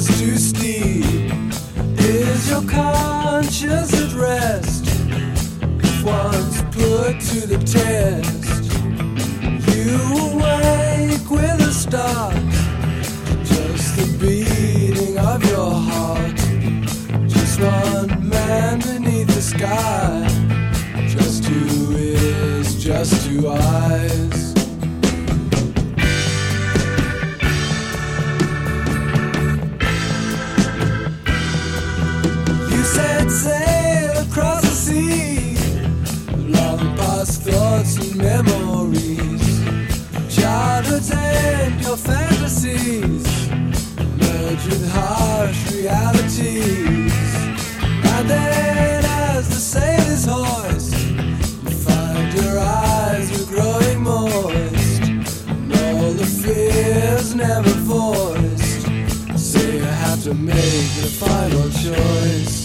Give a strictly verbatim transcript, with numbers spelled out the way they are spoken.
just too steep. Is your conscience at rest? If once put to the test, you awake with a start, just the beating of your heart. Just one man beneath the sky, just two ears, just two eyes. You set sail across the sea, long past thoughts and memories, childhood's end, your fantasies merge with harsh realities. And then as the sailors hoist, you find your eyes were growing moist, and all the fears never voiced, so you have to make the final choice.